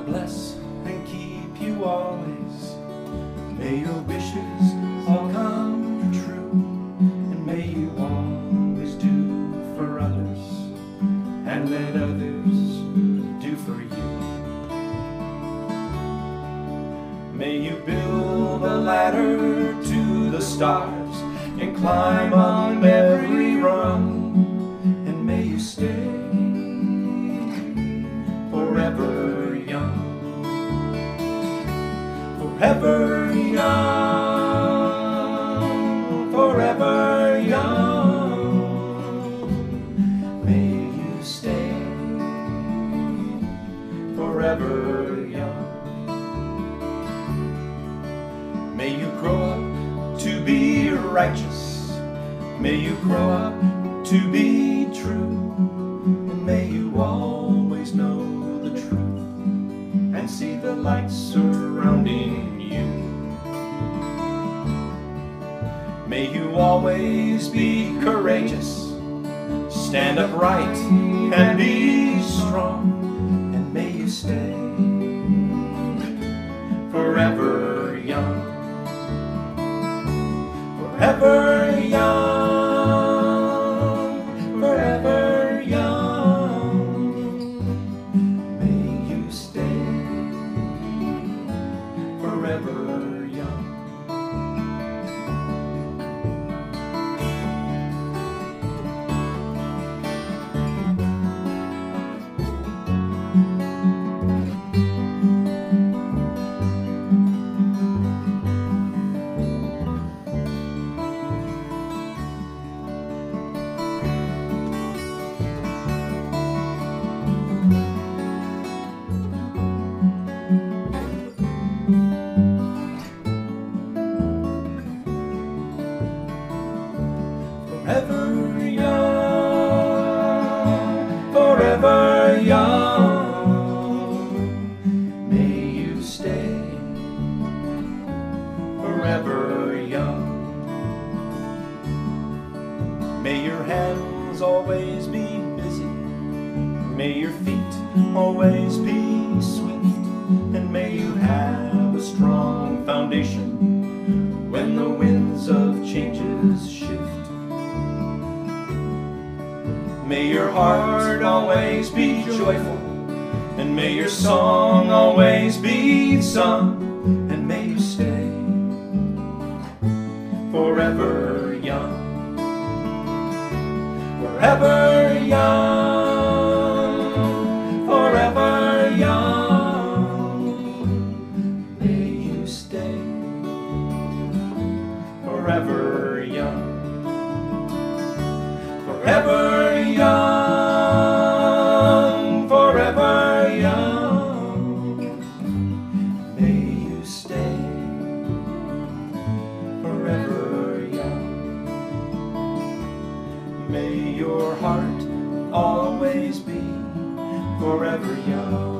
God bless and keep you always. May your wishes all come true, and may you always do for others, and let others do for you. May you build a ladder to the stars and climb on every rung, and may you stay forever young, forever young, forever young. May you stay forever young. May you grow up to be righteous. May you grow up to be true. And may you always know the truth and see the light surrounding you. May you always be courageous, stand upright and be strong. And may you stay forever young, forever young, forever young. May you stay forever young. Forever young, forever young. May you stay forever young. May your hands always be busy, may your feet always be swift, and may you have a strong foundation when the winds of changes shift. May your heart always be joyful, and may your song always be sung, and may you stay forever young, forever young, forever young. May you stay forever young, forever young, forever young. May you stay forever young. May your heart always be forever young.